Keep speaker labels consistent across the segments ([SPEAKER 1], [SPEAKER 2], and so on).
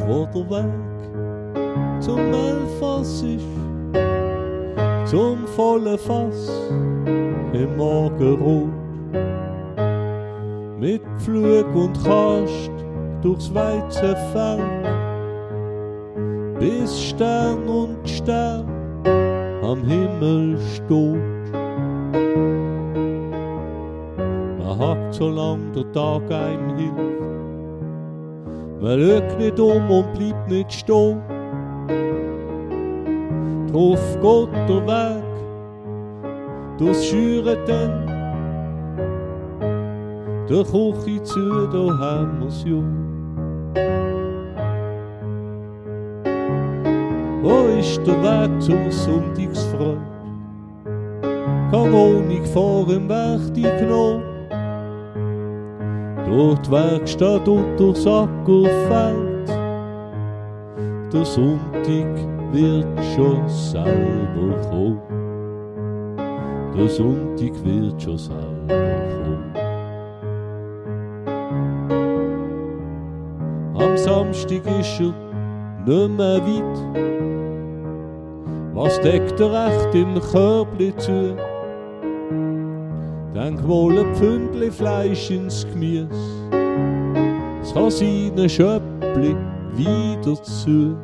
[SPEAKER 1] Weisst, wo der Weg zum Elfass ist? Zum vollen Fass im Morgenrot. Mit Pflug und Kast durchs Weizenfeld, bis Stern und Stern am Himmel steht. Man hakt, solang der Tag einem hilft. Man schaut nicht und bleibt nicht stehen. Drauf geht der Weg durchs Schüre dann, der Küche zu, da haben wir's ja. Wo ist der Weg zur Sonntagsfreude? Keine Wohnung vor dem Weg genommen. Durch die Werkstatt und durchs Ackerfeld. Der Sonntag wird schon selber kommen. Der Sonntag wird schon selber kommen. Am Samstag ist er nicht mehr weit. Was deckt er recht im Körbli zu? Denk wohl ein Pfündli Fleisch ins Gemüse. Es kann seine Schöppli wieder zu.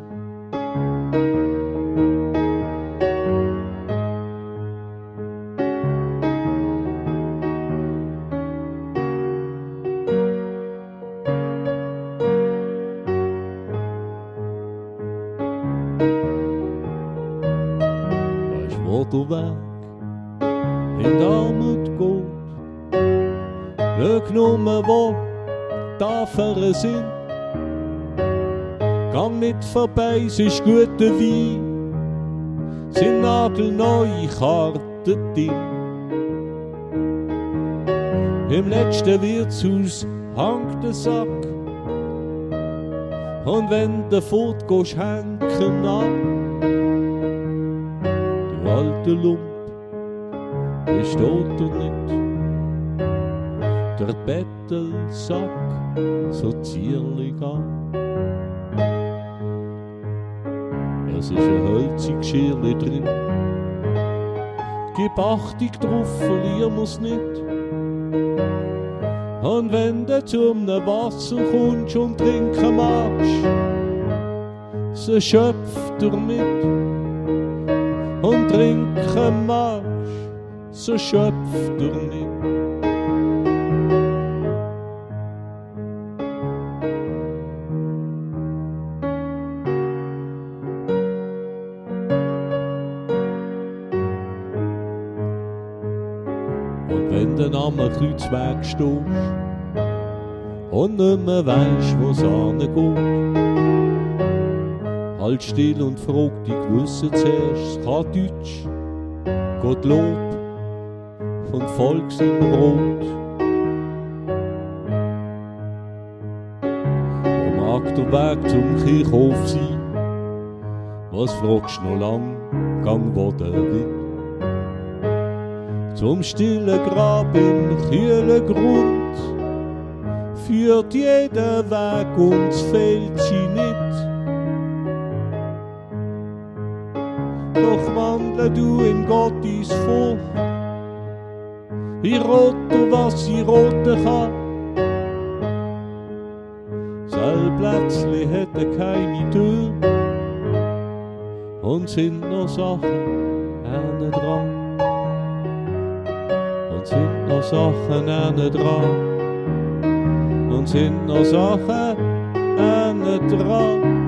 [SPEAKER 1] Weisst, wo der Weg in die Armut geht? Schau nur, wo die Tafeln sind. Gang nicht vorbei, es ist guter Wein, sind nagelneue Karten drin. Im letzten Wirtshaus hängt der Sack, und wenn du fortgehst, hängen an. Du alte Lump, besteht er nicht. Der Bettelsack so zierlich an. Es ist ein hölziges Schirrli drin. Gib Achtung drauf, verlieren wir's nicht. Und wenn du zu einem Wasser kommst und trinken magst, so schöpft er mit. Und trinken magst, so schöpft er mit. Und wenn du am Kreuzweg stehst und nicht mehr weisst, wo's hingeht, halt still und frag die Gewissen zuerst, kann Deutsch, Gottlob und Volks im Brot. Wo mag der Weg zum Kirchhof sein? Was fragst du noch lang, gang wo der will? Zum stillen Grab im kühlen Grund führt jeder Weg und es fehlt sie nicht. Doch wandle du in Gottes Furcht, in roter, was sie roten kann. Selbplätzli hätte keine Tür und sind noch Sachen dran. Und sind noch Sachen dran. Und sind noch Sachen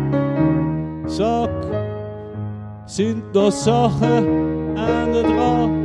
[SPEAKER 1] dran. Sag, sind noch Sachen dran.